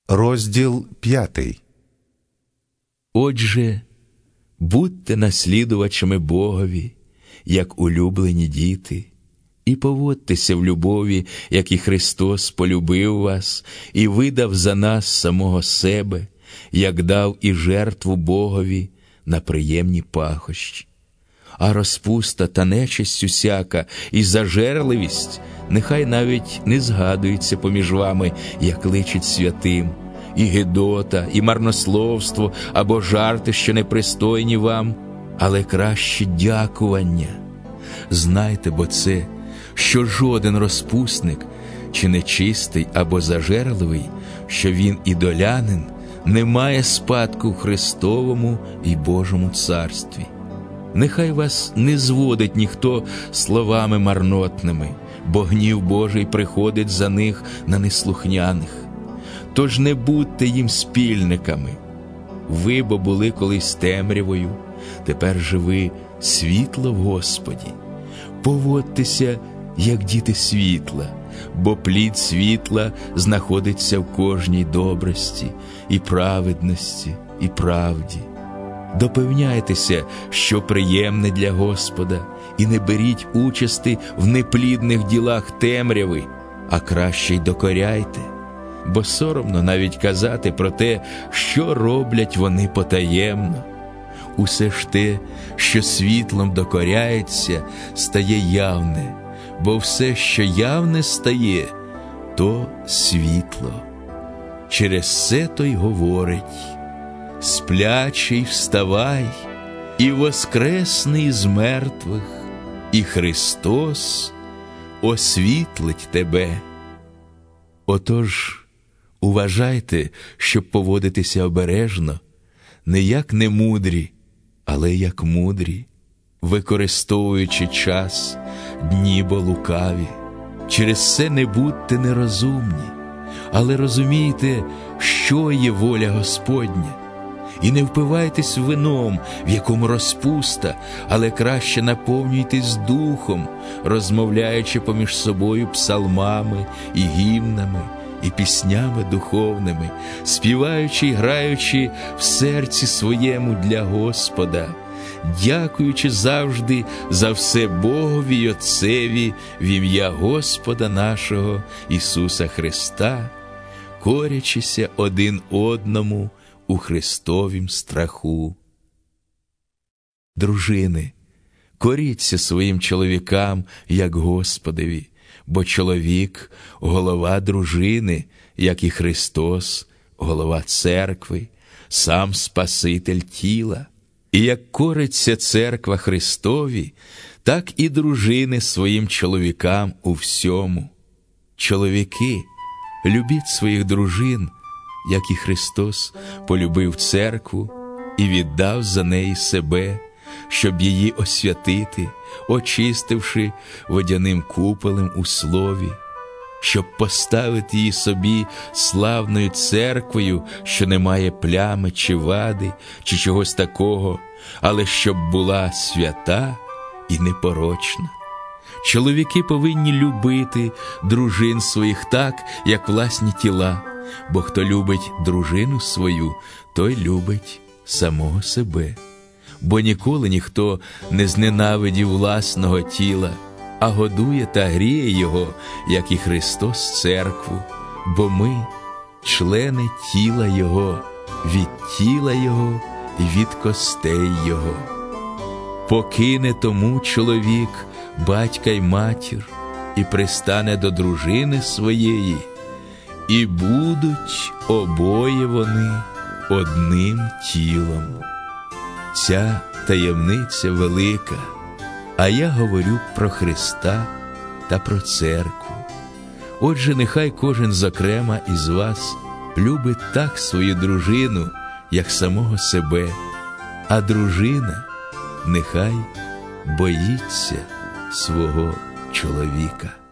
Розділ 5. Отже, будьте наслідувачами Богові, як улюблені діти, і поводьтеся в любові, як і Христос полюбив вас і видав за нас самого себе, як дав і жертву Богові на приємні пахощі. А розпуста та нечисть усяка і зажерливість нехай навіть не згадується поміж вами, як личить святим, і гидота, і марнословство, або жарти, що непристойні вам, але краще дякування. Знайте бо це, що жоден розпусник, чи нечистий, або зажерливий, що він ідолянин, не має спадку в Христовому і Божому царстві. Нехай вас не зводить ніхто словами марнотними, бо гнів Божий приходить за них на неслухняних. Тож не будьте їм спільниками. Ви бо були колись темрявою, тепер же ви світло в Господі. Поводьтеся, як діти світла, бо плід світла знаходиться в кожній добрості, і праведності, і правді. Допевняйтеся, що приємне для Господа, і не беріть участи в неплідних ділах темряви, а краще й докоряйте, бо соромно навіть казати про те, що роблять вони потаємно. Усе ж те, що світлом докоряється, стає явне, бо все, що явне стає, то світло. Через це то й говорить: «Сплячий, вставай, і воскресний з мертвих, і Христос освітлить тебе». Отож, уважайте, щоб поводитися обережно, не як немудрі, але як мудрі, використовуючи час, дні бо лукаві. Через це не будьте нерозумні, але розумійте, що є воля Господня. І не впивайтесь вином, в якому розпуста, але краще наповнюйтесь духом, розмовляючи поміж собою псалмами і гімнами, і піснями духовними, співаючи й граючи в серці своєму для Господа, дякуючи завжди за все Богові й Отцеві в ім'я Господа нашого Ісуса Христа, корячися один одному у Христовім страху. Дружини, коріться своїм чоловікам, як Господові, бо чоловік – голова дружини, як і Христос – голова церкви, сам Спаситель тіла. І як кориться церква Христові, так і дружини своїм чоловікам у всьому. Чоловіки, любіть своїх дружин, як і Христос полюбив церкву і віддав за неї себе, щоб її освятити, очистивши водяним купелем у слові, щоб поставити її собі славною церквою, що не має плями чи вади, чи чогось такого, але щоб була свята і непорочна. Чоловіки повинні любити дружин своїх так, як власні тіла, бо хто любить дружину свою, той любить самого себе. Бо ніколи ніхто не зненавидів власного тіла, а годує та гріє його, як і Христос церкву, бо ми – члени тіла Його, від тіла Його і від костей Його. Покине тому чоловік батька й матір, і пристане до дружини своєї, і будуть обоє вони одним тілом. Ця таємниця велика, а я говорю про Христа та про церкву. Отже, нехай кожен зокрема із вас любить так свою дружину, як самого себе, а дружина нехай боїться свого чоловіка.